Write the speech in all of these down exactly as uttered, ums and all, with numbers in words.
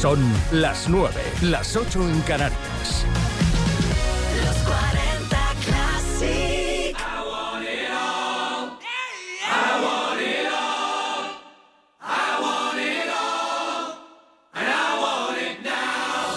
Son las nueve, las ocho en Canarias. Los cuarenta Classic. I want it all. I want it all. I want it all. And I want it now.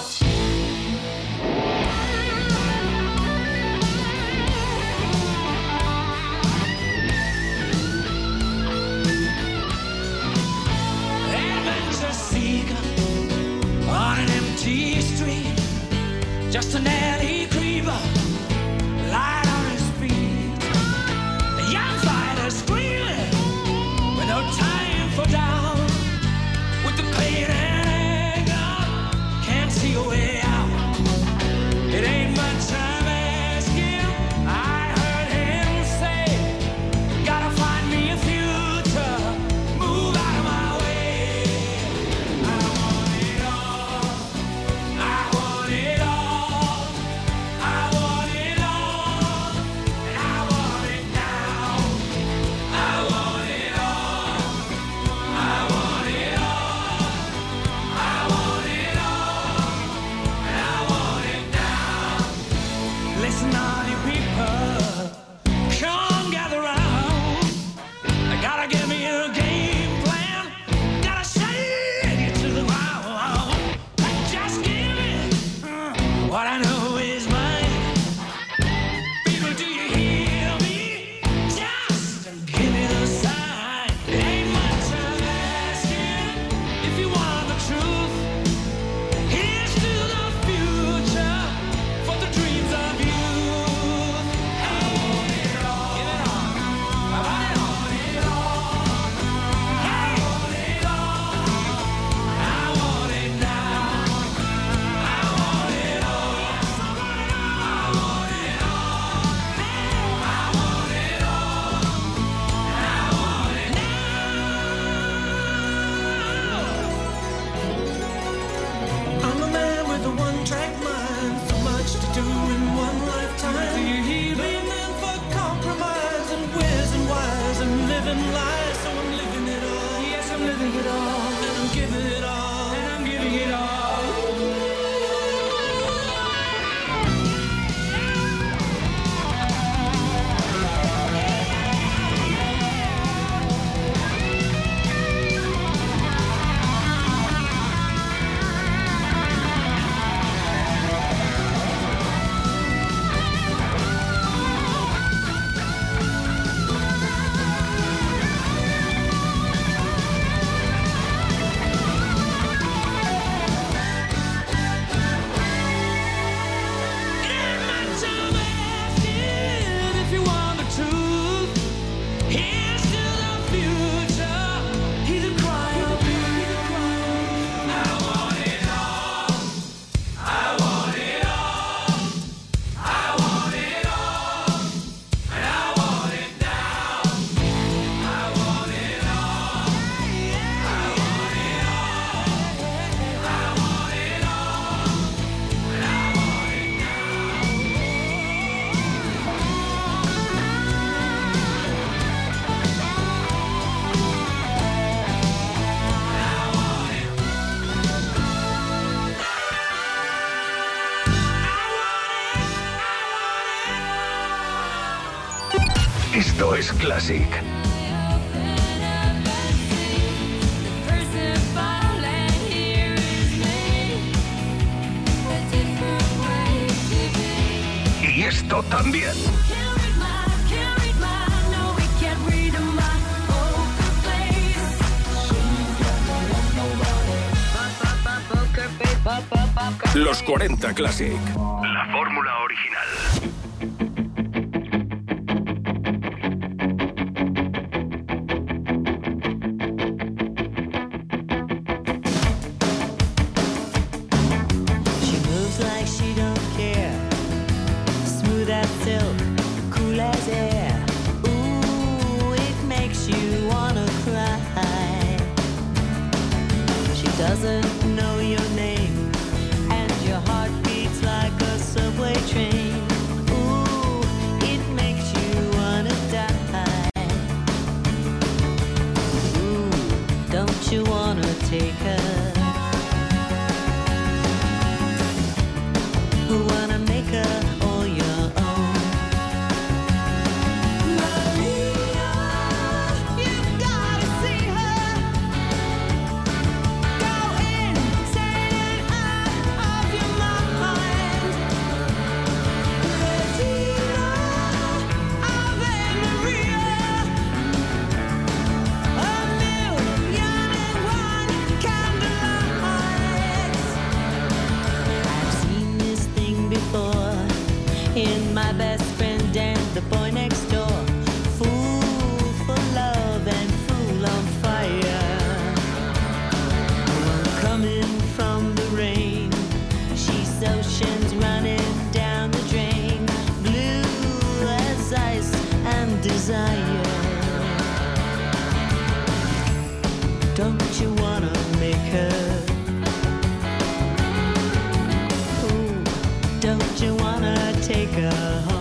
Adventure seeker on an empty street. Just an alley creeper, light on his feet. A young fighter screaming with no time for doubt. With the pain and anger, can't see a way out. It ain't much I'm asking. I heard him say, gotta find me a future. Move out of my way. I want it all. I want it all. I want it all, and I want it now. I want it all. I want it all. I want it all, and I want it now. Listen, all you people, come gather round. I gotta give me a game plan. Gotta shake it to the ground. Just give me uh, what I know is mine. People, do you hear me? Just give me the sign. Ain't much I'm asking. If you want the truth, here's to the future for the dreams of youth. I want it all. Give it all. I want it all. I want it all. I want it now. I want it all. I want it all. I want it all. I want it now. I'm a man with a one-track mind, so much to do in one lifetime. Do you hear me? Man for compromise and where's and whys and living lies, so I'm living it all. Yes, I'm living it all, and I'm giving it all, and I'm giving it all. If you want the truth, here's to the future. He's a cry of I want it all. I want it all. I want it all. And I want it now. I want it all. I want it all. I want it all. And I want it Esto es Classic. Y esto también. Los cuarenta Classic. La fórmula original. She moves like she don't care. Smooth as silk, cool as air. Ooh, it makes you wanna cry. She doesn't know your name, and your heart beats like a subway train. Ooh, it makes you wanna die. Ooh, don't you wanna take her? Don't you wanna make her? Ooh, don't you wanna take her home?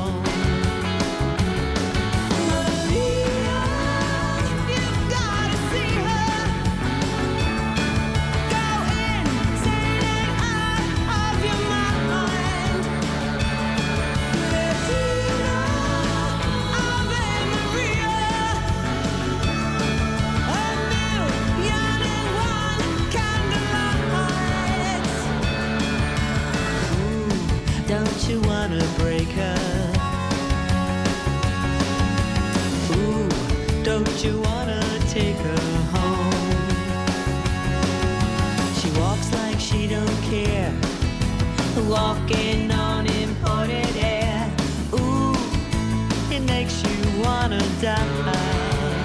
Don't you wanna break her? Ooh, don't you wanna take her home? She walks like she don't care, walking on imported air. Ooh, it makes you wanna die.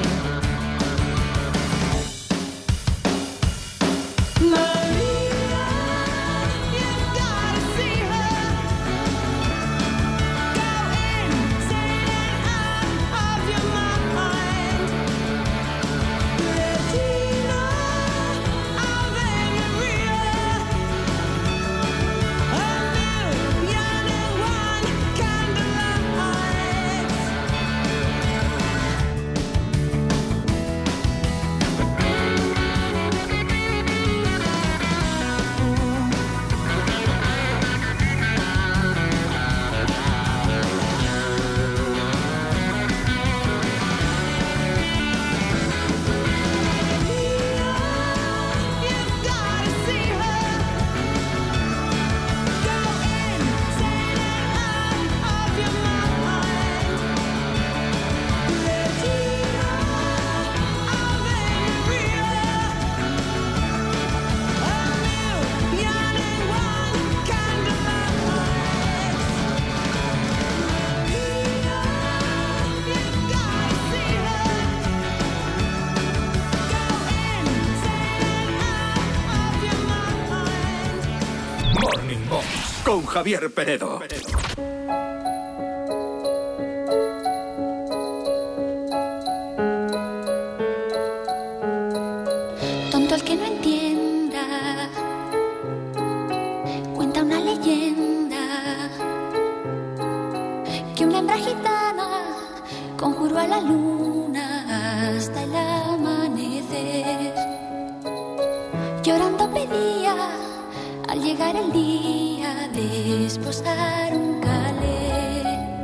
Con Javier Penedo. Tonto el que no entienda, cuenta una leyenda que una hembra gitana conjuró a la luna hasta el amanecer. Llorando pedía al llegar el día de esposar un calé.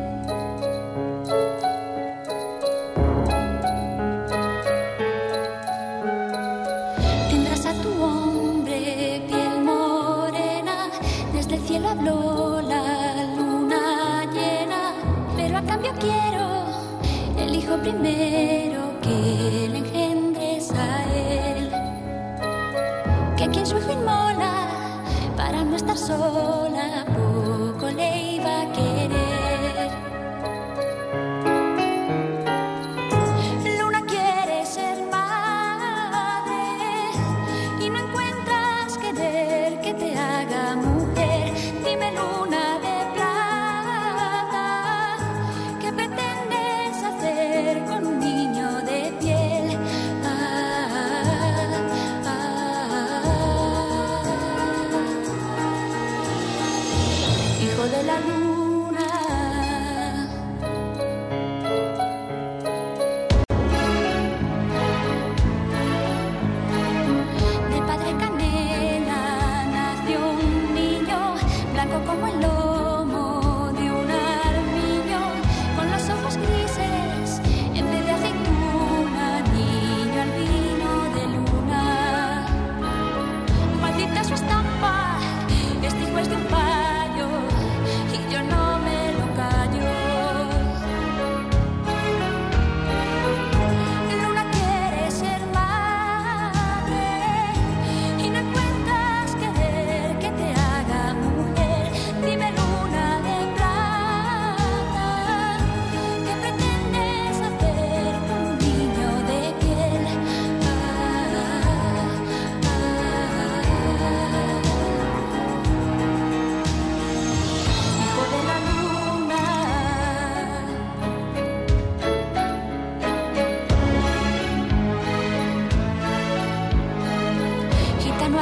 Tendrás a tu hombre piel morena, desde el cielo habló la luna llena, pero a cambio quiero el hijo primero que le engendres a él, que quien su hijo inmola para no estar sola, poco le iba a querer. Luna quiere ser madre y no encuentras querer que te haga mujer. Dime, luna de plata, ¿qué pretendes hacer con un niño de piel? Ah, ah, ah.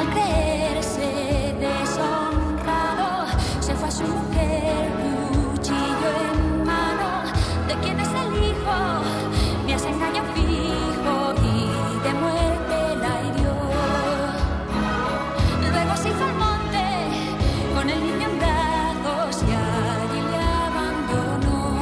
al creerse deshonrado, se fue a su mujer, cuchillo en mano. ¿De quién es el hijo? Me hace engaño fijo y de muerte la hirió. Luego se hizo al monte con el niño en brazos y allí le abandonó.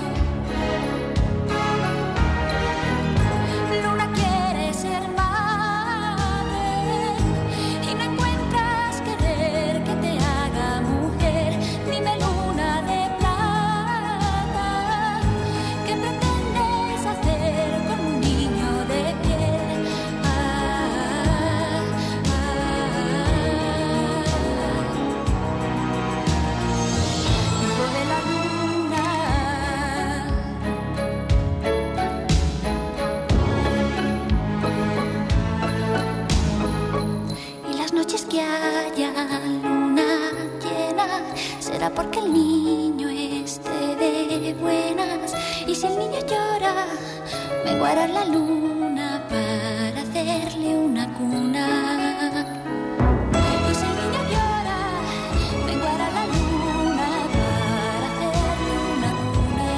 Luna quiere ser madre y no encuentras querer que te haga mujer. Dime, luna de plata, ¿qué pretendes hacer con un niño de piel? Ah, ah, hijo de la luna. Y las noches que haya luna llena, será porque el niño esté de buenas. Y si el niño llora, menguará la luna para hacerle una cuna. Y si el niño llora, menguará la luna para hacerle una cuna.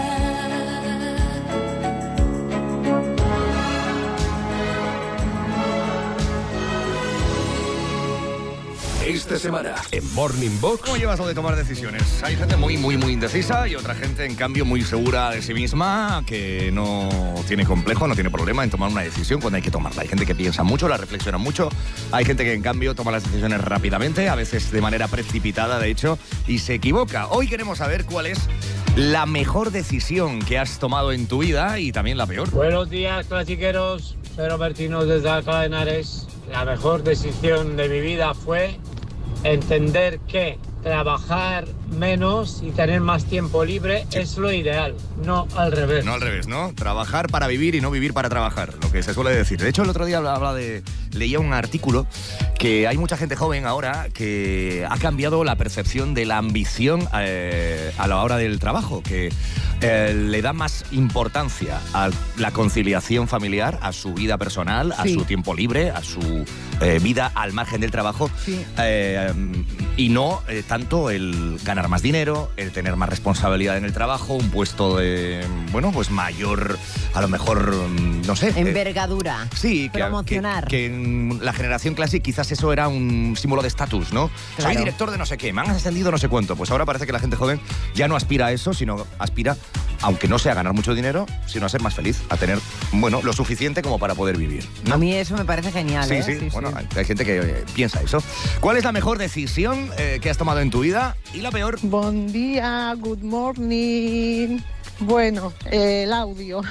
Esta semana en Morning Box. ¿Cómo llevas lo de tomar decisiones? Hay gente muy, muy, muy indecisa y otra gente, en cambio, muy segura de sí misma, que no tiene complejo, no tiene problema en tomar una decisión cuando hay que tomarla. Hay gente que piensa mucho, la reflexiona mucho. Hay gente que, en cambio, toma las decisiones rápidamente, a veces de manera precipitada, de hecho, y se equivoca. Hoy queremos saber cuál es la mejor decisión que has tomado en tu vida y también la peor. Buenos días, clasiqueros. Soy Robertino desde Alcalá de Henares. La mejor decisión de mi vida fue entender que trabajar menos y tener más tiempo libre Sí. es lo ideal, no al revés. No al revés, ¿no? Trabajar para vivir y no vivir para trabajar, lo que se suele decir. De hecho, el otro día hablaba de, leía un artículo que hay mucha gente joven ahora que ha cambiado la percepción de la ambición eh, a la hora del trabajo, que eh, le da más importancia a la conciliación familiar, a su vida personal, a Sí. su tiempo libre, a su eh, vida al margen del trabajo, Sí. eh, y no eh, tanto el ganar más dinero, el tener más responsabilidad en el trabajo, un puesto de, bueno, pues mayor, a lo mejor, mm, no sé. eh, Envergadura. Sí, que, Promocionar. que, que en la generación clásica quizás eso era un símbolo de estatus, ¿no? Claro. Soy director de no sé qué, me han ascendido no sé cuánto. Pues ahora parece que la gente joven ya no aspira a eso, sino aspira, aunque no sea a ganar mucho dinero, sino a ser más feliz, a tener, bueno, lo suficiente como para poder vivir, ¿no? A mí eso me parece genial, Sí, ¿eh? sí, bueno, hay, hay gente que eh, piensa eso. ¿Cuál es la mejor decisión eh, que has tomado en tu vida y la peor? Buen día, good morning. Bueno, eh, el audio.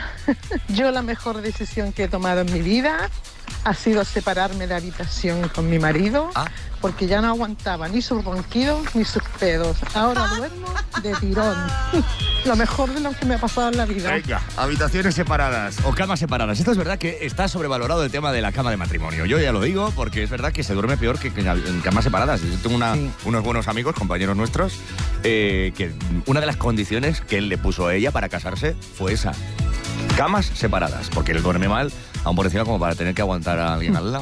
Yo la mejor decisión que he tomado en mi vida ha sido separarme de habitación con mi marido, Ah. porque ya no aguantaba ni sus ronquidos ni sus pedos. Ahora duermo de tirón. Lo mejor de lo que me ha pasado en la vida. Venga, habitaciones separadas o camas separadas. Esto es verdad que está sobrevalorado el tema de la cama de matrimonio. Yo ya lo digo porque es verdad que se duerme peor que que en camas separadas. Yo tengo una- Sí. unos buenos amigos, compañeros nuestros, eh, que una de las condiciones que él le puso a ella para casarse fue esa. Camas separadas, porque él duerme mal, aún por encima como para tener que aguantar a alguien al lado.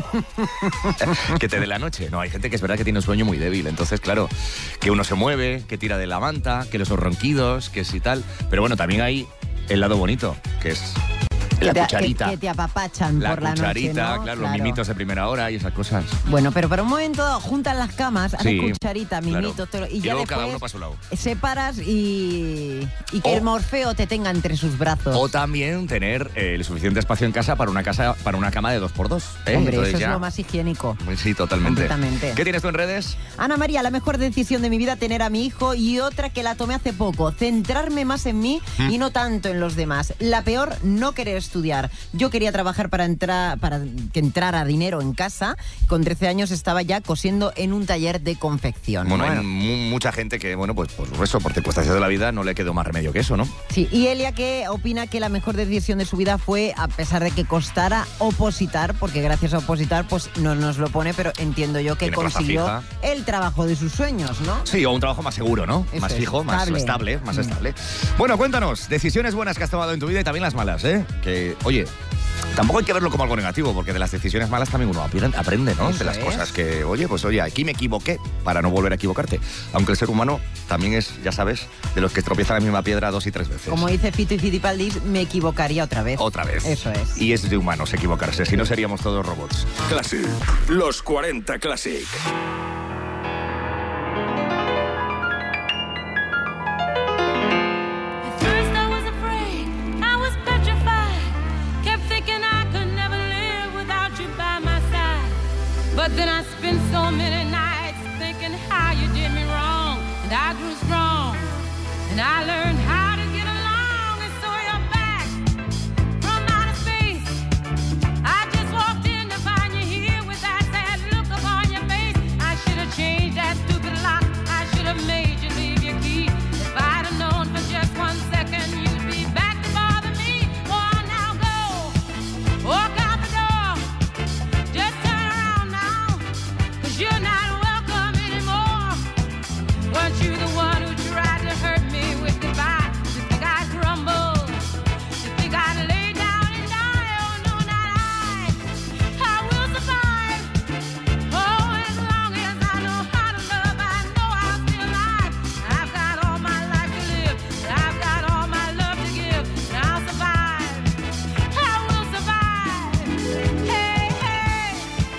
Que te dé la noche. No, hay gente que es verdad que tiene un sueño muy débil. Entonces, claro, que uno se mueve, que tira de la manta, que los ronquidos, que sí tal. Pero bueno, también hay el lado bonito, que es la Que te- cucharita. Que, que te apapachan La por la cucharita, noche, ¿no? claro, los mimitos de primera hora y esas cosas. Bueno, pero por un momento juntan las camas, haces Sí, cucharita, claro. mimitos, todo, y, Y ya luego después cada uno para su lado. separas y, y que O- el Morfeo te tenga entre sus brazos. O también tener eh, el suficiente espacio en casa para una casa, para una cama de dos por dos. ¿eh? Hombre, Entonces eso ya- es lo más higiénico. Sí, totalmente. Completamente. ¿Qué tienes tú en redes? Ana María, la mejor decisión de mi vida, tener a mi hijo, y otra que la tomé hace poco, centrarme más en mí ¿Mm? y no tanto en los demás. La peor, no querer estudiar. Yo quería trabajar para entrar, para que entrara dinero en casa. Con trece años estaba ya cosiendo en un taller de confección. Bueno, Bueno, hay mu- mucha gente que, bueno, pues por eso, por circunstancias de la vida, no le quedó más remedio que eso, ¿no? sí. Y Elia, que opina que la mejor decisión de su vida fue, a pesar de que costara, opositar, porque gracias a opositar, pues no nos lo pone, pero entiendo yo que Tiene plaza consiguió fija. el trabajo de sus sueños, ¿no? Sí, o un trabajo más seguro, ¿no? Eso más es, fijo, más estable. estable, más Mm. estable. Bueno, cuéntanos, decisiones buenas que has tomado en tu vida y también las malas, ¿eh? Que, oye, Tampoco hay que verlo como algo negativo, porque de las decisiones malas también uno aprende, ¿no? Eso de las es. cosas que, oye, pues oye, aquí me equivoqué para no volver a equivocarte. Aunque el ser humano también es, ya sabes, de los que tropiezan la misma piedra dos y tres veces. Como dice Fito y Fitipaldis, me equivocaría otra vez. Otra vez. Eso es. Y es de humanos equivocarse, si no seríamos todos robots. Classic. Los cuarenta Classic. But then I spent so many nights thinking how you did me wrong, and I grew strong, and I learned how to get along, and so you're back from outer space. I just walked in to find you here with that sad look upon your face. I should have changed that stupid lock. I should have made you leave your key. If I'd have known for just one second you'd be back to bother me. Oh, now go, walk out the door, just turn around now. You're not welcome anymore. Weren't you the one who tried to hurt me with goodbye? You think I'd crumble? You think I'd lay down and die? Oh, no, not I. I will survive. Oh, as long as I know how to love, I know I'll stay alive. I've got all my life to live, and I've got all my love to give, and I'll survive. I will survive. Hey, hey.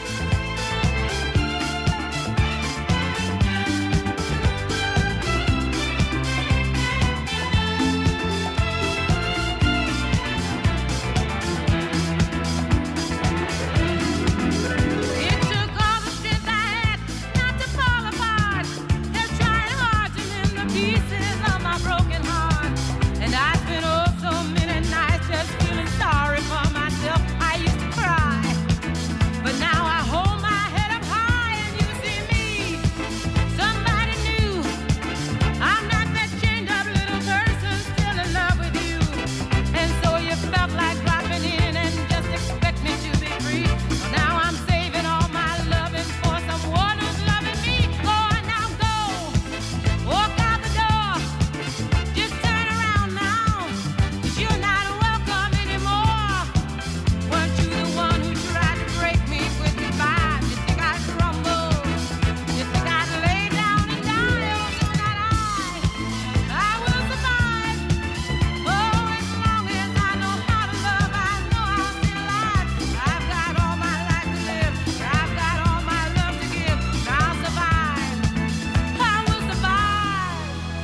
It took all the strength I had not to fall apart. They're trying hard to mend the pieces of my broken heart. And I spent oh so many nights just feeling sorry for myself. I used to cry, but now I hold my head up high and you see me, somebody new. I'm not that chained up little person still in love with you. And so you felt like dropping in and just expect me to be free. Well, now I'm saving all my loving for someone who's loving me. Go on now, go, walk out the door, just turn around now, 'cause you're not welcome anymore. Weren't you the one who tried to break me with goodbye? You think I'd crumble? You think I'd lay down and die? Oh, no, not I. I will survive. Oh, as long as I know how to love, I know I'll stay alive. I've got all my life to live, I've got all my love to give, and I'll survive. I will survive.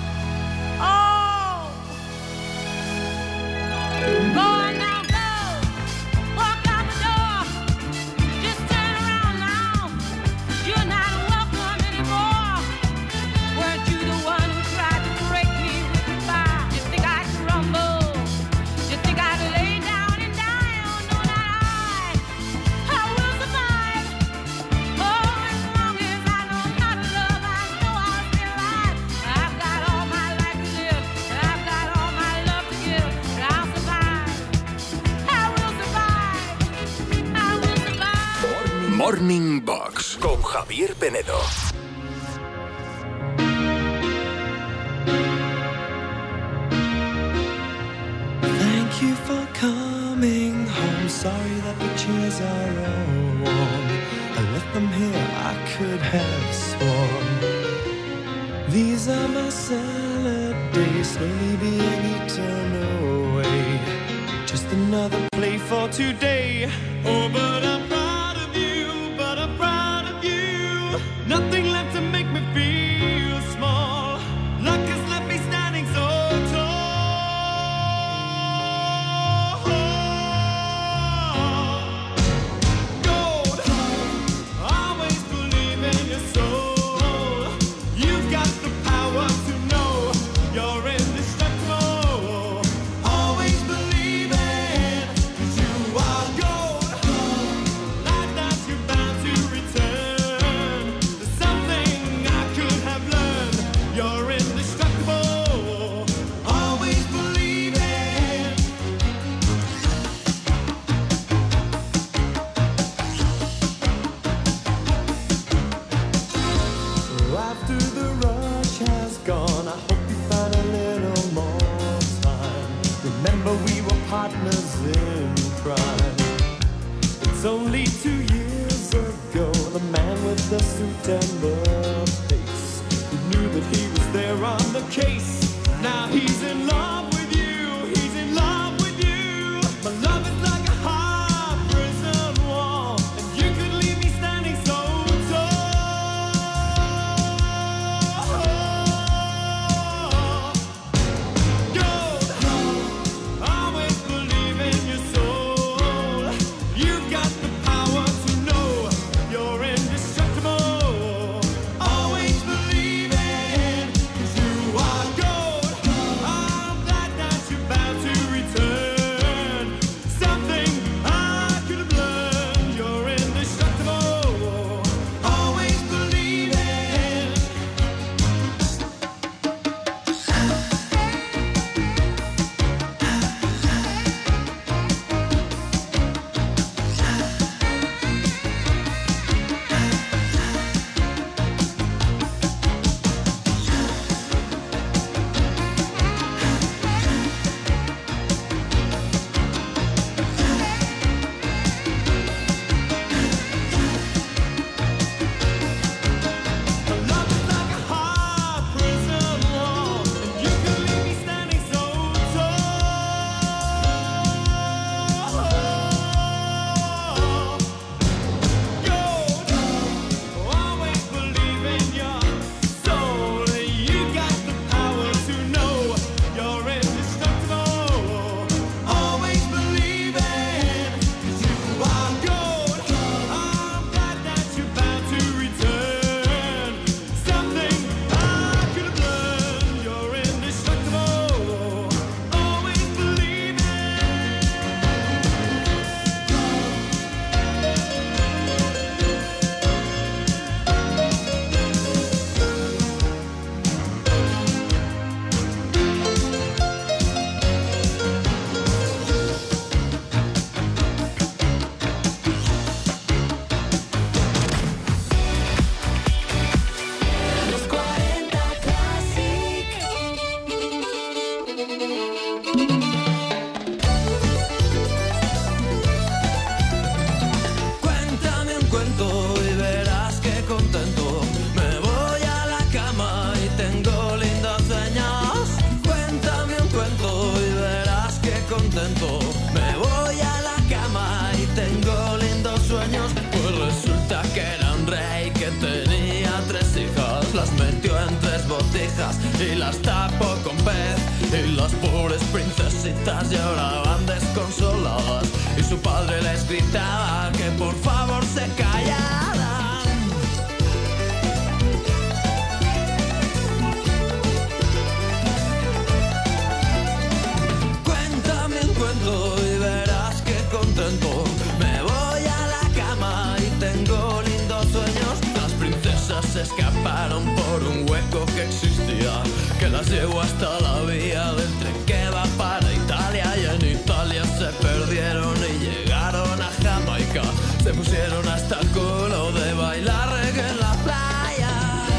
Oh, go on now, go, walk out the door, just turn around now, 'cause you're not welcome anymore. Weren't you the one who tried to break me with goodbye? You think I'd crumble? You think I'd lay down and die? Oh, no, not I. I will survive. Oh, as long as I know how to love, I know I'll stay alive. I've got all my life to live, and I've got all my love to give, and I'll survive. I will survive. I will survive. Morning Box con Javier Penedo. Thank you for coming home. Sorry that the chairs are all warm. I left them here, I could have sworn. These are my salad days, slowly being eaten away. Just another play for today. Oh, but I'm proud of you, but I'm proud of you. Nothing left to make me feel small. Luck has left me standing so tall. Gold, always believe in your soul. You've got the power to know you're indestructible. Always believe it, 'cause you are gold. case. Now he's in love with you, he's in love with you. My love is like a high prison wall, and you could leave me standing so tall. Gold, always believe in your soul. You've got the power to know you're indestructible. Always believe in, 'cause you are gold. I'm glad that you're about to return. Something I could have learned. You're indestructible. Always believe in. Love is like a high prison wall, and you can leave me standing so tall. Gold, always believe in your soul. You got the power to know you're indestructible. Always believe in, 'cause you are gold. I'm glad that you're about to return. Something I could have learned. You're indestructible. Always believe in. Los cuarenta Classic. Cuéntame un cuento y verás que contento. Me voy a la cama y tengo lindos sueños. Cuéntame un cuento y verás que contento. Me voy a la cama y tengo lindos sueños. Pues resulta que era un rey que tenía tres hijas. Las metió en tres botijas y las tapó con pez. Y las pobres princesitas lloraban desconsoladas. Y su padre les gritaba que por favor se callaran. Cuéntame un cuento y verás que contento. Me voy a la cama y tengo lindos sueños. Las princesas se escaparon por un hueco que existía, que las llevó hasta la vía del tren que va para Italia. Y en Italia se perdieron y llegaron a Jamaica. Se pusieron hasta el culo de bailar reggae en la playa.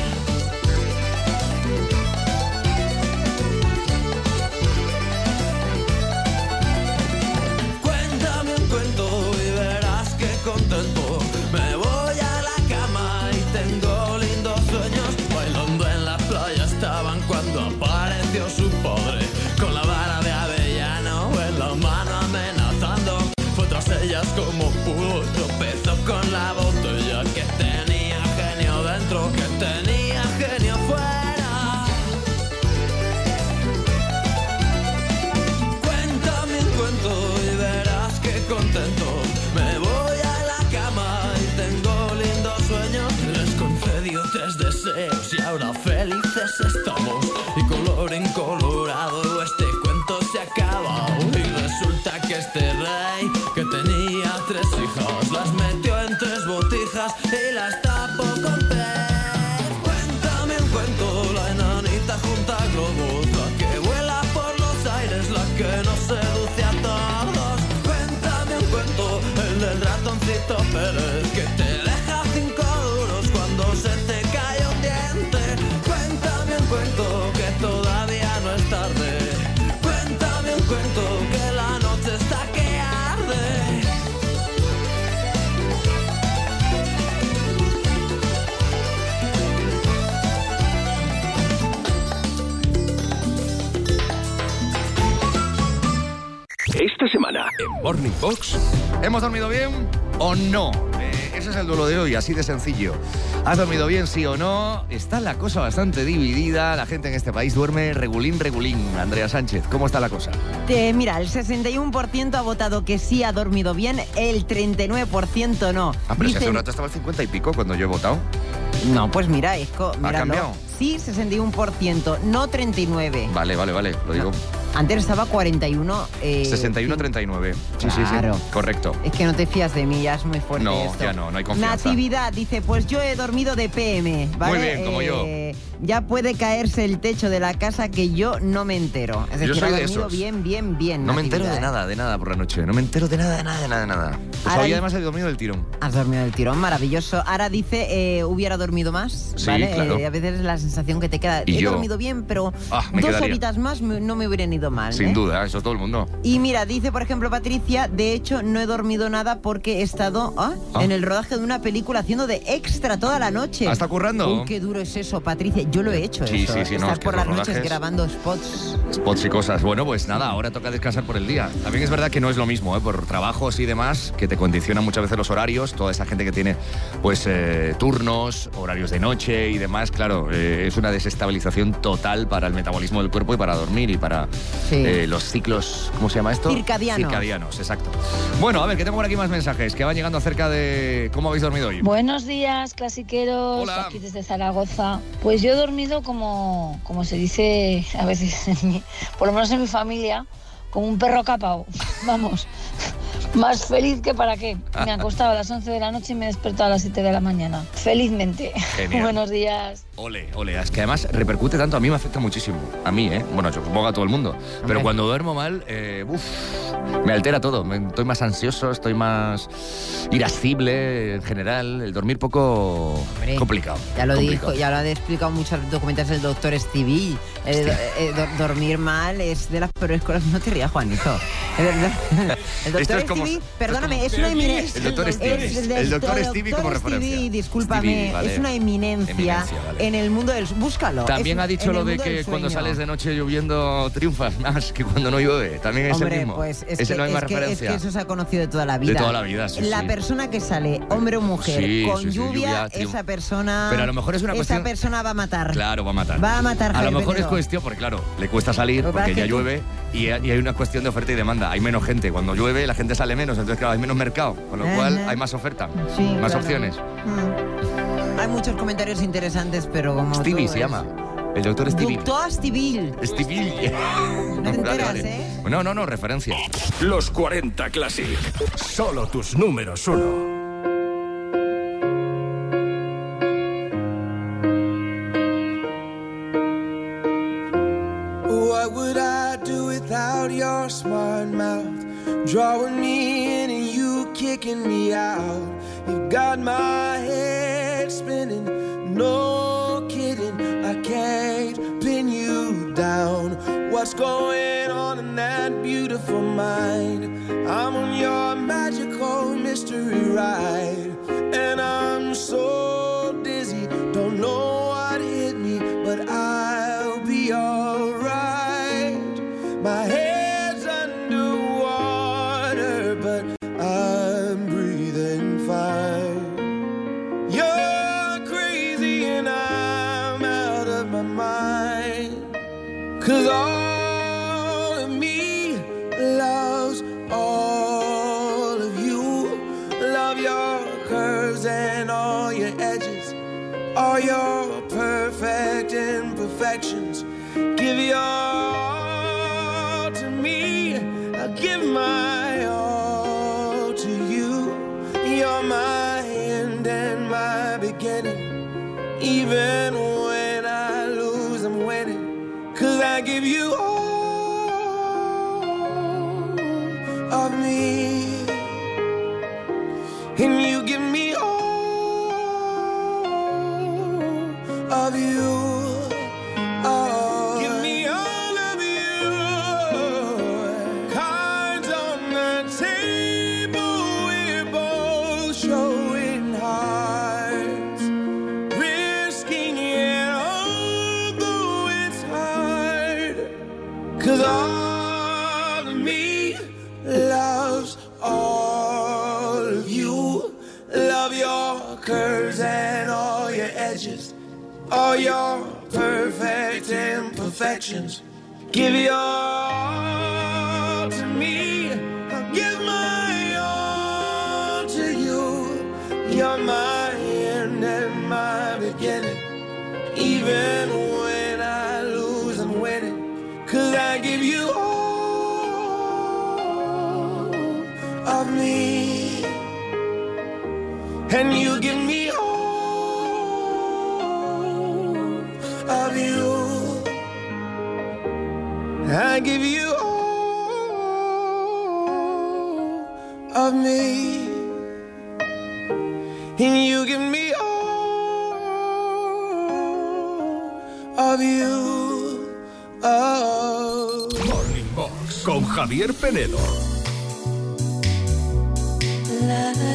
Cuéntame un cuento y verás que contento. Me voy a la cama y tengo lindos sueños. Bailando en la playa estaban cuando apareció su padre, con la vara de avellano en la mano amenazando. Fue tras ellas como pudo, tropezó con la botella. Que tenía genio dentro, que tenía genio fuera. Cuéntame un cuento y verás que contento. Me voy a la cama y tengo lindos sueños. Les concedió tres deseos y ahora felices estamos. Y colorín colorado, este cuento se ha acabado. Y resulta que este rey que tenía tres hijas las metió en tres botijas y las tapó con pez. Cuéntame un cuento, la enanita junta globos, la que vuela por los aires, la que nos seduce a todos. Cuéntame un cuento, el del ratoncito Pérez, que te deja cinco duros cuando se te cae un diente. Cuéntame un cuento, que todavía no es tarde. Cuéntame un cuento, que la noche está que arde. semana. En Morning Box, ¿hemos dormido bien o no? Eh, ese es el duelo de hoy, así de sencillo. ¿Has dormido bien, sí o no? Está la cosa bastante dividida. La gente en este país duerme regulín, regulín. Andrea Sánchez, ¿cómo está la cosa? Eh, mira, el sesenta y uno por ciento ha votado que sí ha dormido bien, el treinta y nueve por ciento no. Ah, pero si hace Dicen- un rato estaba el cincuenta y pico cuando yo he votado. No, pues mira, Isco, míralo. cambiado? Sí, sesenta y uno por ciento, no treinta y nueve. Vale, vale, vale, lo digo. Antes estaba cuarenta y uno. Eh, sesenta y uno a treinta y nueve. Sí, sí, Claro. sí. Correcto. Es que no te fías de mí, ya es muy fuerte No, esto. ya no, no hay confianza. Natividad dice, pues yo he dormido de P M, ¿vale? Muy bien, como yo. Ya puede caerse el techo de la casa que yo no me entero. Es decir, Yo soy ha de dormido esos. bien, bien, bien. No me entero Natividad, de ¿eh? nada, de nada por la noche. No me entero de nada, de nada, de nada, de nada. Pues Ahora hoy di- además he dormido del tirón. Has dormido del tirón, maravilloso. Ahora dice, eh, hubiera dormido más, Sí, ¿vale? claro. Eh, a veces es la sensación que te queda. Y He yo- dormido bien, pero Ah, me dos quedaría. horitas más me- no me hubieran ido mal. Sin ¿eh? duda, eso todo el mundo. Y mira, dice por ejemplo Patricia, de hecho no he dormido nada porque he estado ah, Ah. en el rodaje de una película haciendo de extra toda la noche. ¿Ah, está currando? Uy, qué duro es eso, Patricia. Yo lo he hecho Sí, eso. sí, sí, no, Estar es que por los las noches rodajes- grabando spots. Spots y cosas. Bueno, pues nada, ahora toca descansar por el día. También es verdad que no es lo mismo, ¿eh? Por trabajos y demás, que te condicionan muchas veces los horarios. Toda esa gente que tiene, pues, eh, turnos, horarios de noche y demás, claro, eh, es una desestabilización total para el metabolismo del cuerpo y para dormir y para Sí. eh, los ciclos, ¿cómo se llama esto? Circadianos. Circadianos, exacto. Bueno, a ver, que tengo por aquí más mensajes que van llegando acerca de cómo habéis dormido hoy. Buenos días, clasiqueros, Hola. aquí desde Zaragoza. Pues yo he dormido como, como se dice a veces, en mi- por lo menos en mi familia, como un perro capao. Vamos, más feliz que para qué. Me acostaba a las once de la noche y me he despertado a las siete de la mañana. Felizmente. Genial. Buenos días. Ole, ole, es que además repercute tanto, a mí me afecta muchísimo. A mí, ¿eh? Bueno, yo supongo a todo el mundo. Pero Hombre. cuando duermo mal, eh, uf, me altera todo. Me- estoy más ansioso, estoy más irascible en general. El dormir poco Hombre, complicado. Ya lo complicado. dijo, ya lo ha explicado muchos documentales el doctor Stevie. Eh, do- eh, do- dormir mal es de las peores cosas. No te rías, Juanito. Es verdad. El doctor Esto es como- Stevie, esto es perdóname, como- es una eminencia. El doctor Stevie. Es El doctor Stevie como referencia. Stevie, discúlpame, Stevie, vale. es una eminencia, Eminencia, vale. en el mundo del... Búscalo. También es- ha dicho en lo el de mundo que del cuando sueño. sales de noche lloviendo triunfas más que cuando no llueve. También es Hombre, el mismo. pues es, es que, la misma es, que, es referencia. que eso se ha conocido de toda la vida. De toda la vida, sí, La sí. persona que sale, hombre o mujer, Sí, con sí, sí, lluvia, lluvia, triunfa. esa persona... Pero a lo mejor es una esa cuestión- persona va a matar. Claro, va a matar. Va a matar, A lo Javier mejor es Penedo. cuestión, porque claro, le cuesta salir Lo que porque pasa ya es que tú- llueve y, y hay una cuestión de oferta y demanda. Hay menos gente. Cuando llueve la gente sale menos, entonces claro, hay menos mercado. Con lo cual Ajá. hay más oferta, Sí, más claro. opciones. Mm. Hay muchos comentarios interesantes, pero como Stevie tú se ves- llama. El doctor Stevie. Doctor Stevie. Stevie. No te enteras, ¿eh? No, no, no, referencia. Los cuarenta Classic. Solo tus números uno. What would I do without your smart mouth? Drawing me in and you kicking me out. You've got my head spinning, no kidding. I can't pin you down. What's going on in that beautiful mind? I'm on your magical mystery ride, and I'm so dizzy, don't know what hit me, but I'll be alright. My head's underwater, but I'm breathing fine. You're crazy and I'm out of my mind, 'cause all of me loves all of you. Love your curves and all your edges, all your perfect imperfections. Give your all to me, I'll give my all to you. You're my end and my beginning. Even when I lose, I'm winning, 'cause I give you all of me, and you give me all of you. Oh, give me all of you. Cards on the table, we're both showing hearts, risking loves all of you. Love your curves and all your edges, all your perfect imperfections. Give your all to me, I'll give my all to you. You're my end and my beginning. Even when I lose, I'm winning. 'Cause I give you all of me, and you give me all of you. I give you all of me, and you give me all of you. Oh. Morning Box con Javier Penedo. La, la,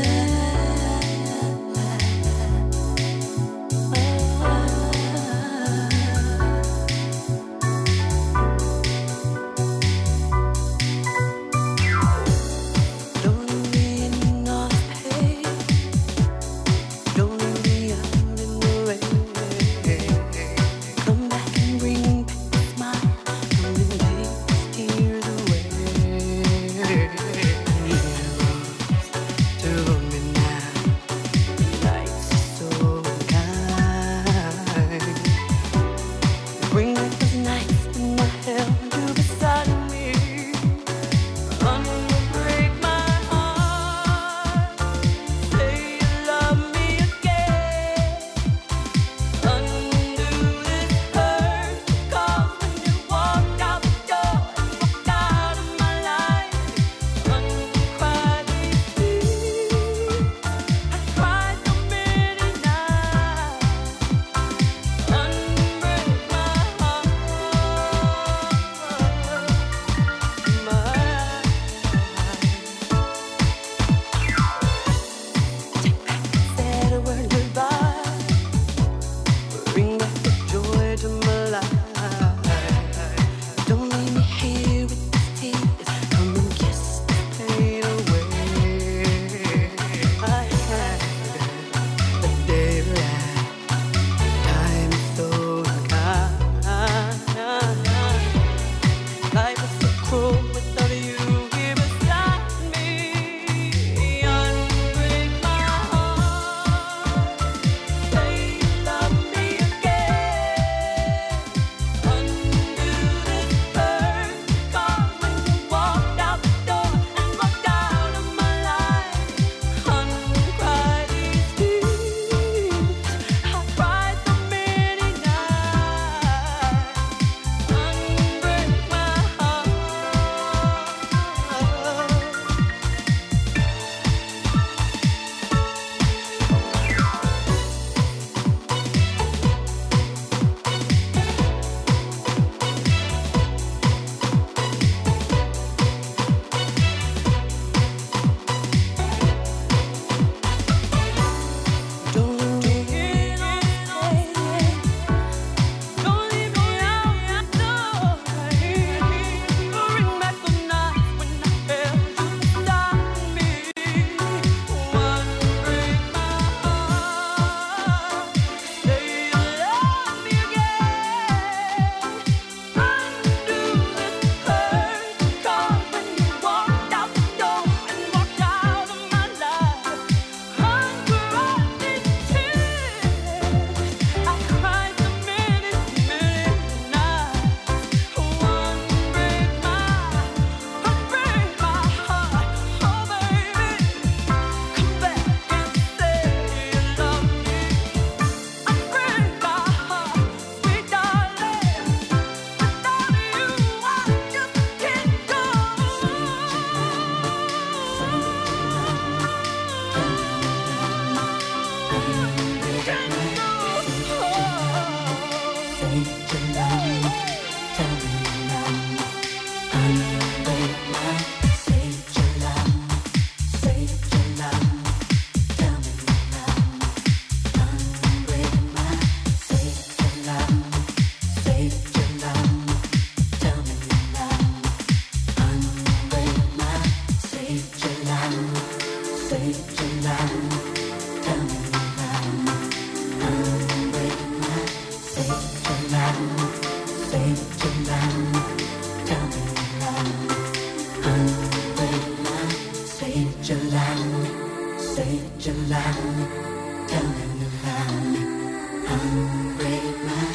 it aloud, say it aloud, tell me aloud. Unbreak my, say it aloud, say it aloud, tell me aloud. Unbreak my, say it aloud, say it aloud, tell me aloud. Unbreak my.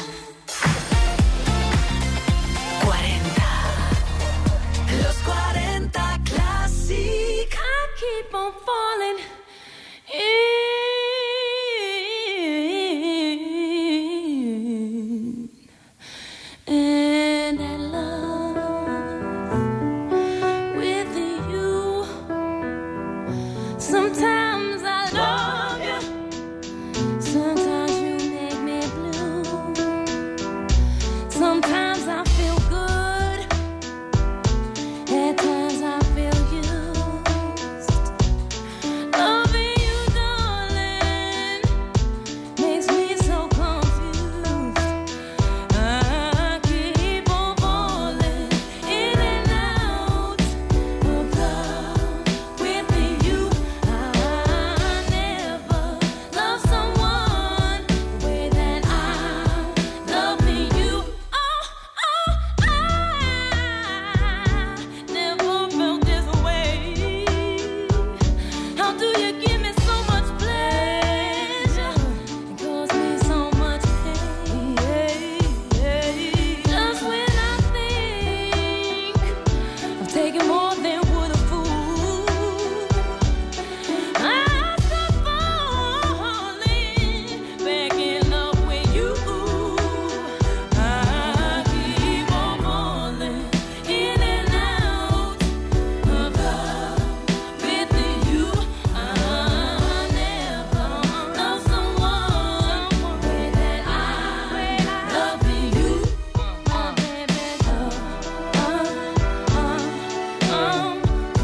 Los cuarenta Classic. I keep on falling in. And I love with you. Sometimes I love you. Sometimes you make me blue. Sometimes I feel good. At times I feel used. Loving you, darling, makes me so confused. I keep on falling in and out of love with you. I never loved someone the way that I'm loving you. Oh, oh, I never felt this way. How do you give me so much pleasure and cause me so much pain? Just when I think of taking more than would a fool, I start falling back in love with you. I keep on falling in and out of love with you. I never loved someone the way that I love you. My baby, love, I'm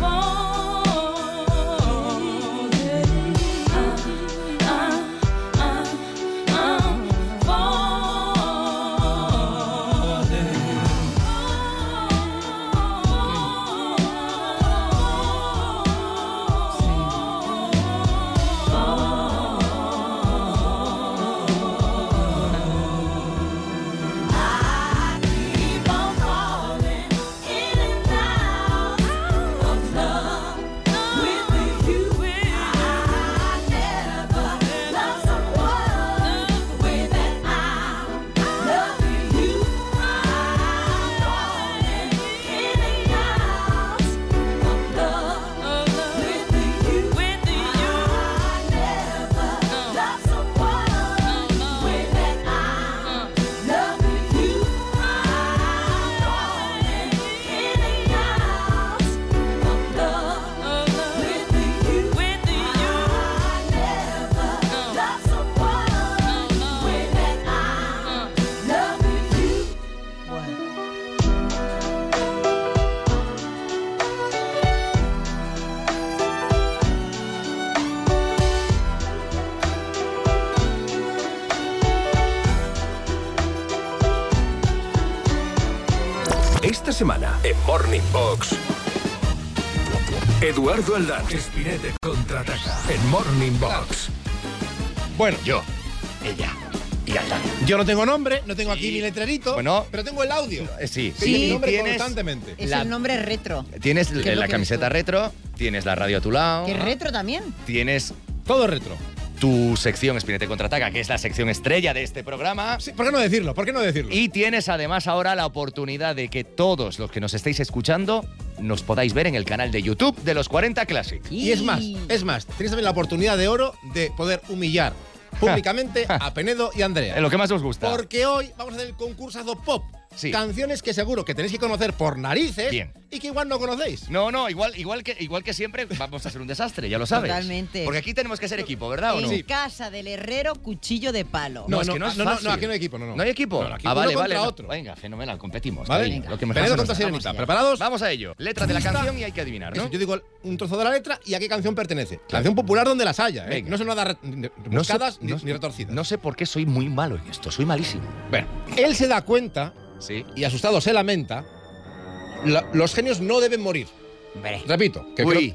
Esta semana, en Morning Box, Eduardo Aldán, Spinetta contraataca en Morning Box. Bueno, yo, ella y Aldán. Yo no tengo nombre, no tengo aquí mi letrerito, Bueno, pero tengo el audio. Eh, sí, Que dice mi sí, nombre tienes, constantemente. Es La- el nombre retro. tienes ¿Qué es lo la que camiseta eres retro, tienes la radio a tu lado, ¿Que retro también? tienes Todo retro. tu sección Spinetta contraataca, que es la sección estrella de este programa. Sí, ¿por qué no decirlo? ¿Por qué no decirlo? Y tienes además ahora la oportunidad de que todos los que nos estéis escuchando nos podáis ver en el canal de YouTube de los cuarenta Classic. Y es más, es más, tienes también la oportunidad de oro de poder humillar públicamente a Penedo y Andrea. Es lo que más os gusta. Porque hoy vamos a hacer el concursazo pop. Sí. Canciones que seguro que tenéis que conocer por narices Bien. y que igual no conocéis. No, no, igual, igual, que, igual que siempre vamos a ser un desastre, ya lo sabes. Totalmente. Porque aquí tenemos que ser equipo, ¿verdad o no? En casa del herrero, cuchillo de palo. No, No, es no, que no es no, no, fácil. no, aquí no hay equipo, no, no. ¿No hay equipo? No, no, aquí ah, uno vale, contra vale. otro. Venga, fenomenal, competimos. ¿Vale? Está bien, lo que mejor Penedo se nos contra da. Sirenita. allá. ¿Preparados? Vamos a ello. Letra de la Lista. canción y hay que adivinar, ¿no? Eso, yo digo un trozo de la letra y a qué canción pertenece. Canción popular donde las haya, ¿eh? Venga. No son nada re- ni- No sé- rebuscadas ni, no- ni retorcidas. No sé por qué soy muy malo en esto, soy malísimo. Bueno, él se da cuenta Sí. y asustado se lamenta. la- los genios no deben morir. Hombre. Repito, que Uy. creo,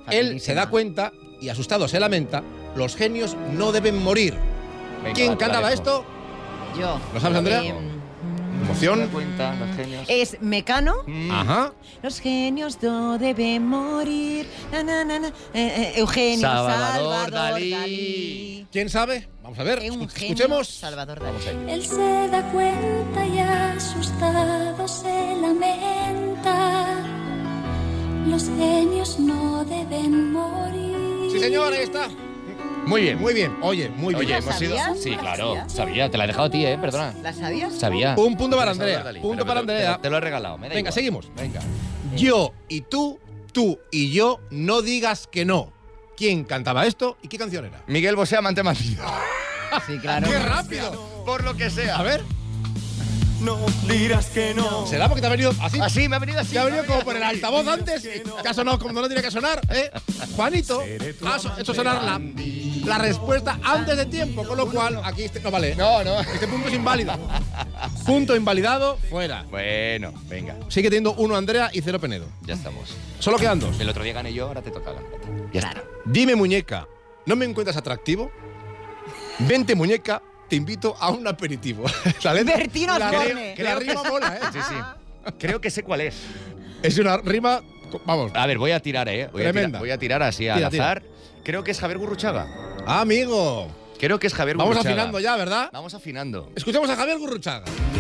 Él se da cuenta y asustado se lamenta, los genios no deben morir. Venga, ¿Quién va, te la cantaba dejo. esto? Yo. ¿Lo sabes, Andrea? Eh, Emoción. Cuenta, los genios. es Mecano. Ajá. Los genios no deben morir. Na, na, na, na. Eh, eh, Eugenio Salvador Salvador, Dalí. Dalí. ¿Quién sabe? Vamos a ver. Eh, un escu- genio, Escuchemos. Salvador Dalí. Vamos ahí. Él se da cuenta y asustado se lamenta. Los genios no deben morir. Sí, señor, ahí está. Muy bien. Muy bien. Oye, muy bien. Oye, ¿La hemos ido. sabías? Sí, ¿La claro. sabías? Sabía, te la he dejado a ti, ¿eh? Perdona. ¿La sabías? Sabía. Un punto para Salvador Andrea. Dalí. Punto Pero para me lo- Andrea. Te, te lo he regalado. Me da Venga, igual. seguimos. Venga. Yo y tú, tú y yo, no digas que no. ¿Quién cantaba esto y qué canción era? Miguel Bosé, amante maldito. Sí, claro. ¡Qué rápido! Por lo que sea. A ver. No dirás que no. ¿Será porque te ha venido así? Así, me ha venido así. Te ha venido me como por el altavoz antes. Que ha sonado como no tiene que sonar, ¿eh? Juanito ha so- hecho sonar la, la respuesta antes de tiempo, con lo cual aquí este, no vale. No, no. Este punto es inválido. Punto invalidado, fuera. Bueno, venga. Sigue teniendo uno Andrea y cero Penedo. Ya estamos. Solo quedan dos. El otro día gané yo, ahora te toca ganar. Ya está. Dime, muñeca, ¿no me encuentras atractivo? Vente, muñeca, te invito a un aperitivo. La letra- Bertino la, Osborne. la rima mola, ¿eh? Sí, sí. Creo que sé cuál es. Es una rima, vamos. A ver, voy a tirar, ¿eh? Voy, a Tremenda. tirar, voy a tirar así al Tira, tira. azar. Creo que es Javier Gurruchaga. Ah, amigo. Creo que es Javier Vamos Gurruchaga. afinando ya, ¿verdad? Vamos afinando. Escuchemos a Javier Gurruchaga.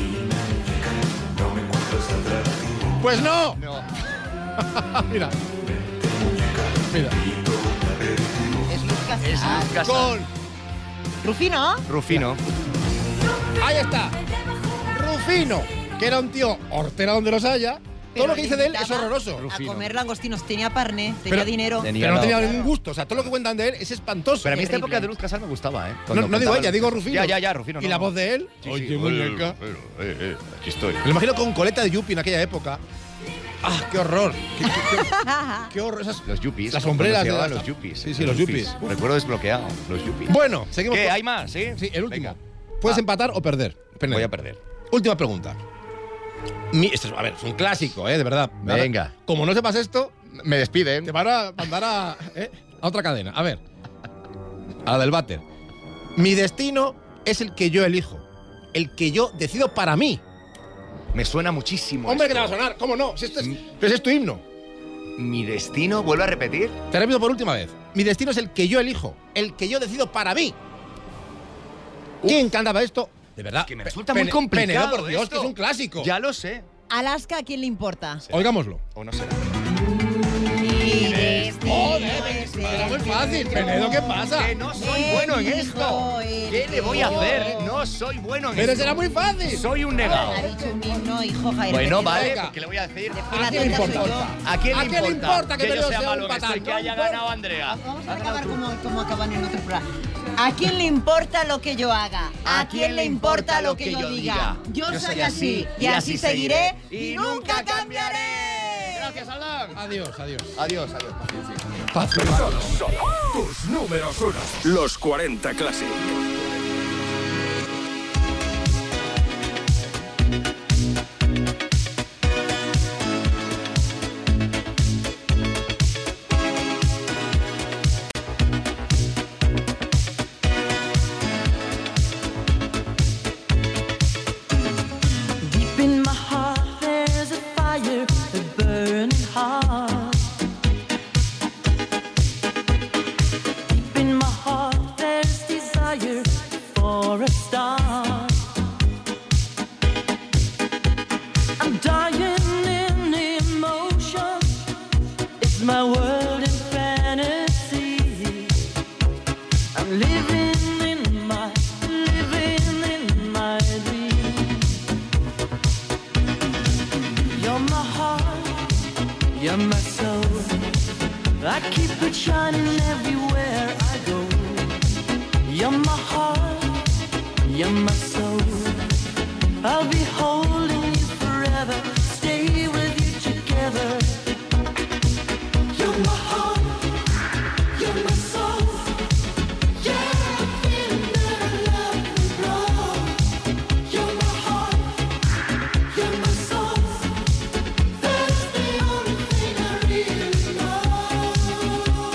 Pues no. No. Mira. Mira. Es Luz Casal. Es Luz Casal. Con. Rufino. Rufino. Ahí está. Rufino, que era un tío hortera donde los haya. Todo lo que dice de él es invitaba horroroso. A Rufino. comer langostinos. Tenía parné, tenía Pero- dinero. Tenía- Pero no tenía Claro. ningún gusto. O sea, todo lo que cuentan de él es espantoso. Pero a mí esta Terrible. época de Luz Casal me gustaba, ¿eh? No, Cuando no digo cantaba ella, Luz digo Casal. Rufino. Ya, ya, ya, Rufino. Y no, la no. voz de él. Sí, Oye, sí. muñeca. Pero, eh, eh, aquí estoy. Me lo imagino con coleta de Yupi en aquella época. ¡Ah, qué horror! ¡Qué, qué- qué- qué horror! Esas- Los yuppies. Las sombreras Cuando se de llamaban las- los yuppies. Sí, sí, los yuppies. Recuerdo desbloqueado. Los yuppies. Bueno, seguimos. ¿Qué? con- ¿Hay más? ¿Sí? Sí, el último. Venga. Puedes Va. empatar o perder. Penedo. Voy a perder. Última pregunta. Mi- esto es, a ver, es un clásico, ¿eh? De verdad. Venga. Como no sepas esto, Me despiden. te van a mandar a, ¿eh? a otra cadena. A ver. A la del váter. Mi destino es el que yo elijo. El que yo decido para mí. Me suena muchísimo. Hombre, que esto. te va a sonar. ¿Cómo no? Si esto es, pues es tu himno. Mi destino, vuelve a repetir. Te repito por última vez. Mi destino es el que yo elijo. El que yo decido para mí. ¿Quién cantaba esto? De verdad. Que me Pe- resulta muy Pene- complicado. Penedo, por Dios, esto. que es un clásico. Ya lo sé. Alaska, ¿a quién le importa? Oigámoslo. O no será. Joder, era muy fácil. Penedo, ¿qué pasa? Que no soy bueno en esto. ¿Qué le voy a hacer? No soy bueno en Pero esto. será muy fácil. Soy un negado. Ha dicho un himno, hijo Jair Bueno, Penedo. vale, Venga. pues, ¿qué le voy a decir? ¿A quién le importa? ¿A quién le ¿A quién le importa? importa que yo Penedo sea sea malo un en esto y patán? que No haya importa. ganado Andrea? Vamos a acabar como, como acaban en otro programa. ¿A quién le importa lo que yo haga? ¿A quién le importa lo que yo diga? Yo soy así y así seguiré y nunca cambiaré. Gracias, Aldán. Adiós, adiós. Adiós, adiós. Paciencia. Paciencia. Solo, solo. Tus números uno. Los cuarenta Classic. Deep in my heart, there's a fire, a burning heart. Deep in my heart, there's desire for a star. I'm dying in emotion. It's my world in fantasy. I'm living in my, living in my dream. You're my heart, you're my soul. I keep it shining everywhere I go. You're my heart, you're my soul. I'll be holding you forever, stay with you together. You're my heart, you're my soul. Yeah, I'm feeling that I love will grow. You're my heart, you're my soul. That's the only thing I really know.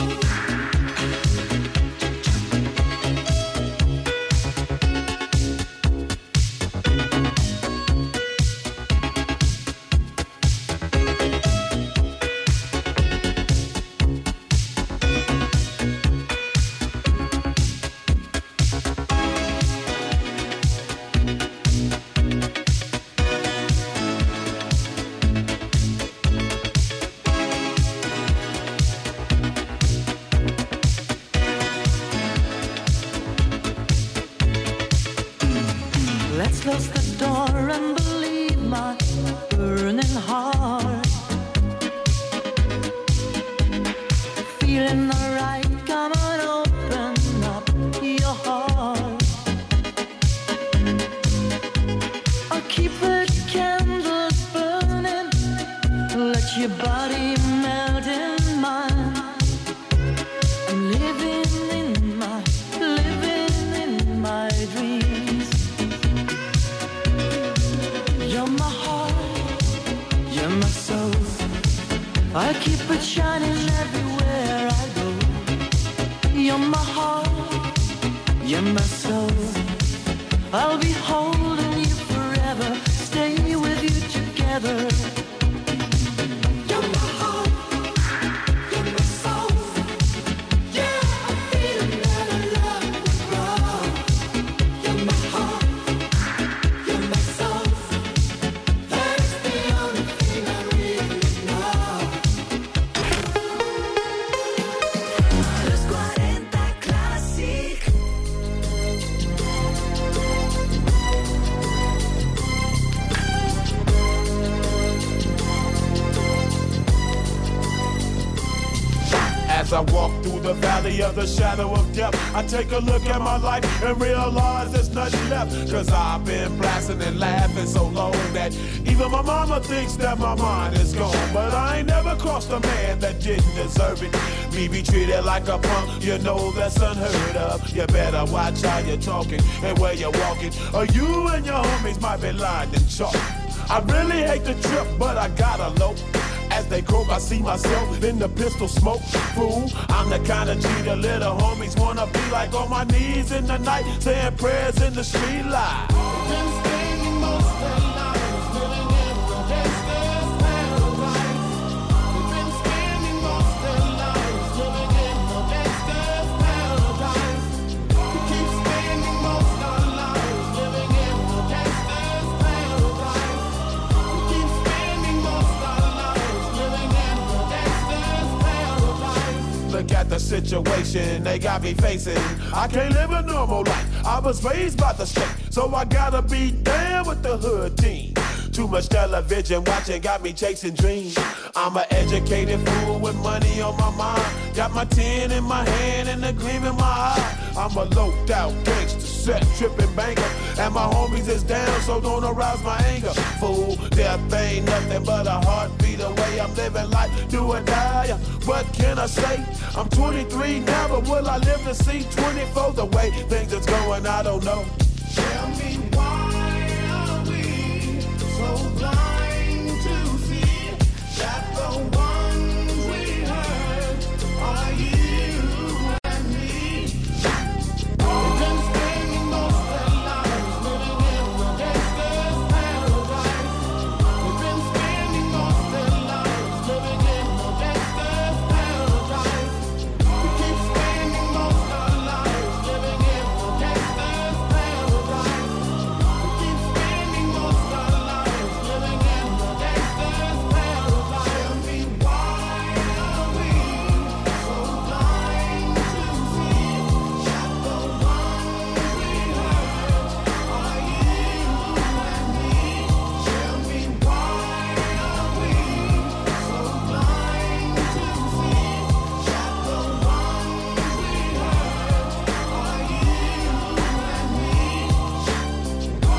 close the door and believe my burning heart. Feeling alright, come on, open up your heart. I'll keep the candles burning, let your body melt in mine. I'm living in my, living in my dreams. You're my heart, you're my soul. I keep it shining everywhere I go. You're my heart, you're my soul. I'll be holding you forever, stay with you together. You're my heart, you're my soul. Yeah, I'm feeling that I love you, bro. You're my heart, you're my soul. That's the only thing I really know. Los cuarenta Classic. As I walk through the valley of the shadow of death, I take a look at my life and realize there's nothing left. Cause I've been blasting and laughing so long that even my mama thinks that my mind is gone. But I ain't never crossed a man that didn't deserve it. Me be treated like a punk, you know that's unheard of. You better watch how you're talking and where you're walking, or you and your homies might be lying in chalk. I really hate the trip, but I gotta low. As they croak, I see myself in the pistol smoke. Fool, I'm the kind of G the little homies wanna be like, on my knees in the night, saying prayers in the street light. Been spending most of their lives living in the gangster's paradise. They've been spending most of their lives living in the gangster's paradise. We keep spending most of our lives living in the gangster's paradise. We keep spending most of our lives living in the gangster's paradise. Look at the situation they got me facing. I can't live a normal life. I was raised by the state, so I gotta be down with the hood team. Too much television watching got me chasing dreams. I'm an educated fool with money on my mind. Got my tin in my hand and a gleam in my eye. I'm a loped out gangster, set tripping banker, and my homies is down, so don't arouse my anger. Fool, death ain't nothing but a heartbeat away. I'm living life, do or die. What can I say? I'm twenty-three now, but will I live to see twenty-four? The way things is going, I don't know. Tell me why are we so blind to see that the ones we hurt are you and me? We've been spending most of our lives living in the gangster's paradise. We've been spending most of our lives living in the gangster's paradise. We keep spending most of our lives living in the gangster's paradise. We keep spending most of our lives living in the gangster's paradise. Tell me why are we so blind to see that the ones we hurt are you and me? Tell me why are we so blind to see that the ones we hurt are you and me?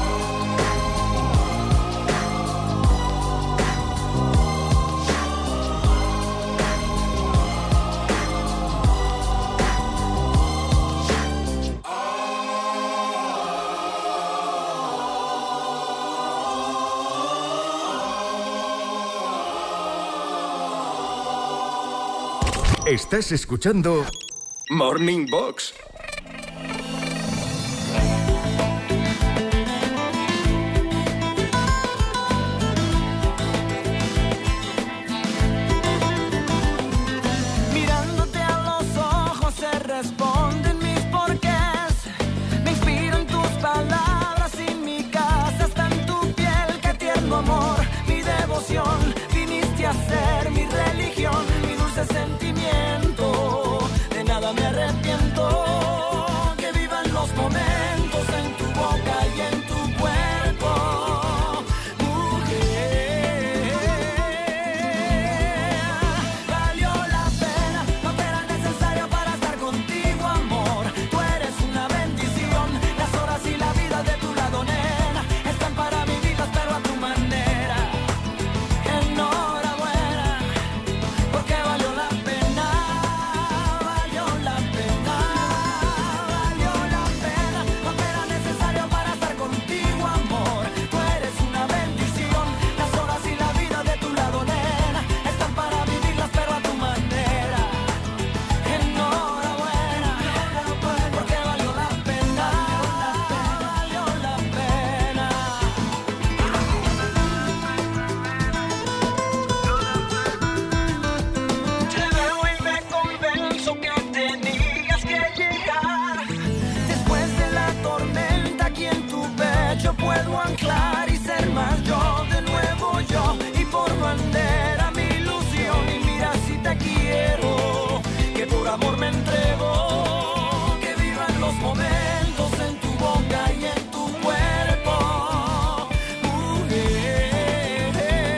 Estás escuchando Morning Box. Mirándote a los ojos se responden mis porqués. Me inspiran tus palabras y mi casa está en tu piel. Qué tierno amor, mi devoción. Viniste a ser mi religión, mi dulce sentimiento. De nada me arrepiento. Que vivan los momentos en tu boca y en tu cuerpo. puedo anclar y ser más yo, de nuevo yo, y por bandera mi ilusión. Y mira si te quiero, que por amor me entrego, que vivan los momentos en tu boca y en tu cuerpo. Mujer,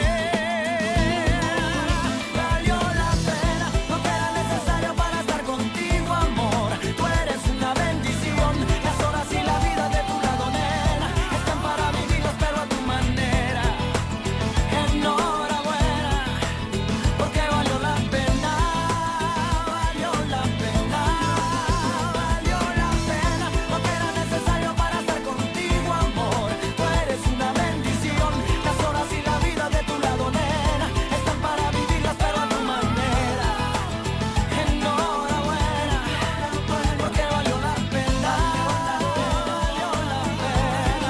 valió la pena, no que era necesario para estar contigo, amor. Tú eres una bendición, las horas y la vida de tu lado, nena, están para vivirlas pero a tu manera. Enhorabuena, porque valió la pena, valió la pena, valió la pena, no que era necesario para estar contigo, amor. Tú eres una bendición, las horas y la vida de tu lado, nena, están para vivirlas pero a tu manera. Enhorabuena, porque valió la pena, valió la pena,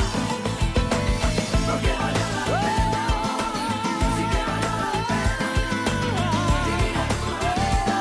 porque valió la pena, sí que valió la pena, vivir en tu vida,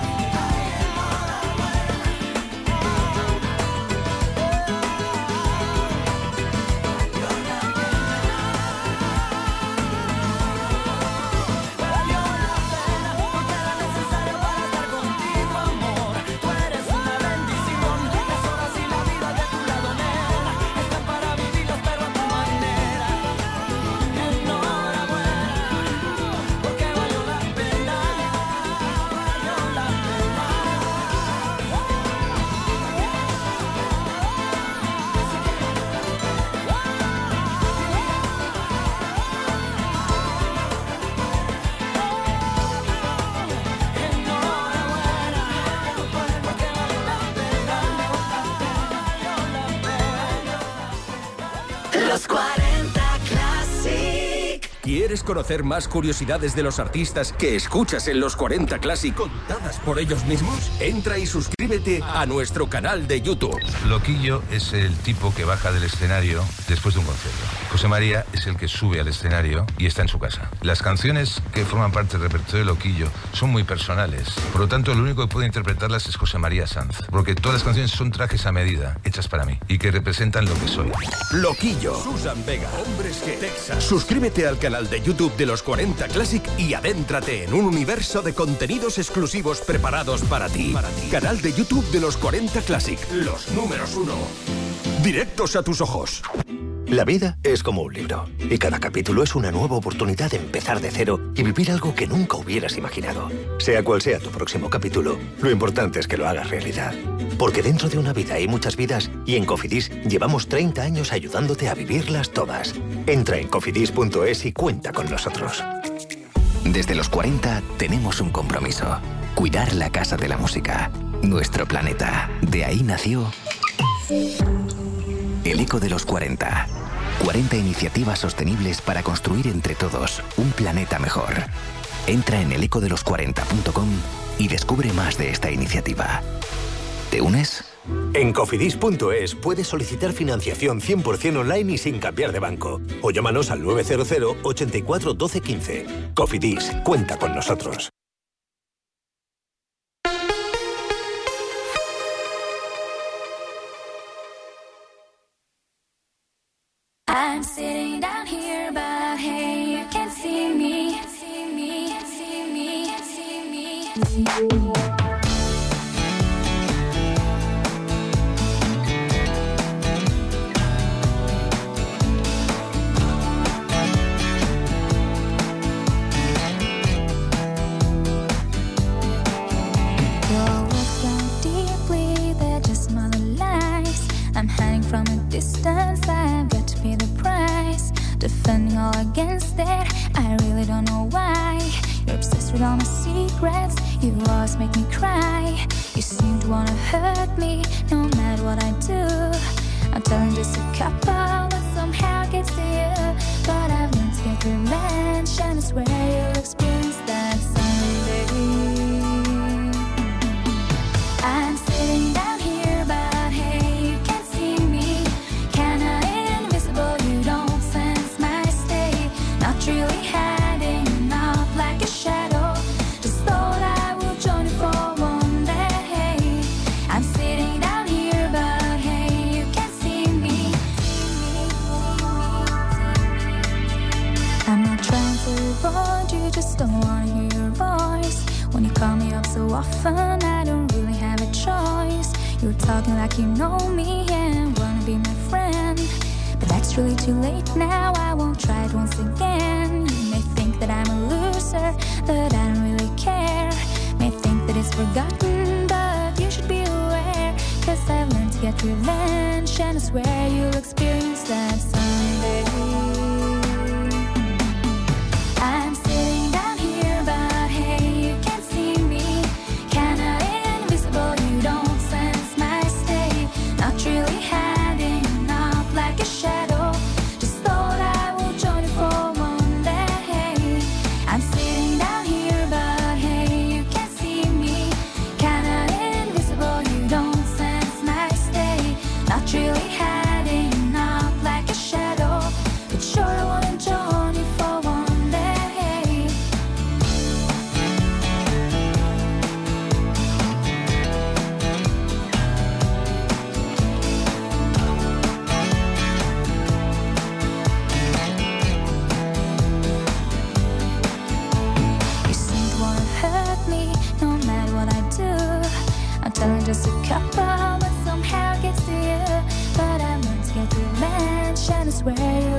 valió la pena, porque era necesario para estar contigo, amor. Tú eres una bendición, las horas y la vida de tu lado, nena, están para vivirlas pero a tu manera. Enhorabuena, porque valió la pena, valió la pena. Los cuarenta Classic. ¿Quieres conocer más curiosidades de los artistas que escuchas en los cuarenta Classic contadas por ellos mismos? Entra y suscríbete a nuestro canal de YouTube. Loquillo es el tipo que baja del escenario después de un concierto. José María es el que sube al escenario y está en su casa. Las canciones que forman parte del repertorio de Loquillo son muy personales. Por lo tanto, el único que puede interpretarlas es José María Sanz. Porque todas las canciones son trajes a medida, hechas para mí, y que representan lo que soy. Loquillo, Susan Vega, Hombres G, Texas. Suscríbete al canal de YouTube de los cuarenta Classic y adéntrate en un universo de contenidos exclusivos preparados para ti. Para ti. Canal de YouTube de los cuarenta Classic. Los números uno. Directos a tus ojos. La vida es como un libro, y cada capítulo es una nueva oportunidad de empezar de cero y vivir algo que nunca hubieras imaginado. Sea cual sea tu próximo capítulo, lo importante es que lo hagas realidad. Porque dentro de una vida hay muchas vidas, y en Cofidis llevamos treinta años ayudándote a vivirlas todas. Entra en cofidis punto es y cuenta con nosotros. Desde los cuarenta tenemos un compromiso: cuidar la Casa de la Música, nuestro planeta. De ahí nació el Eco de los cuarenta. cuarenta iniciativas sostenibles para construir entre todos un planeta mejor. Entra en el eco de los cuarenta punto com y descubre más de esta iniciativa. ¿Te unes? En cofidis punto es puedes solicitar financiación cien por ciento online y sin cambiar de banco. O llámanos al nueve cero cero, ochenta y cuatro, doce, quince. Cofidis, cuenta con nosotros. I'm sitting down here, but hey, you can't see me, see me, see me, see me. I'm hanging from a distance, I've got to pay the price. Defending all against it, I really don't know why. You're obsessed with all my secrets, you always make me cry. You seem to wanna hurt me, no matter what I do. I'm telling just a couple that somehow gets to you. But I've learned to get revenge, and I swear you'll experience that someday. I'm sitting down here, but hey, you can't see me. Kinda invisible, you don't sense my state. Not really hiding out like a shadow. Just thought I would join you for one day. I'm sitting down here, but hey, you can't see me. You're talking like you know me and wanna be my friend, but that's really too late now. I won't try it once again. You may think that I'm a loser, but I don't really care. May think that it's forgotten, but you should be aware, 'cause I've learned to get revenge, and I swear you'll experience that someday. I'm sitting down here, but hey, you can't see me. Kinda invisible, you don't sense my state. Not really hiding up like a shadow. Just thought I would join you for one day. I'm sitting down here, but hey, you can't see me. Kinda invisible, you don't sense my state. Not really hiding up like a shadow. But sure I wanna join you for one day. You seem to wanna hurt me, no matter what I do. I'm telling just a couple, but somehow it gets to you. But I learned to get revenge, and I swear you'll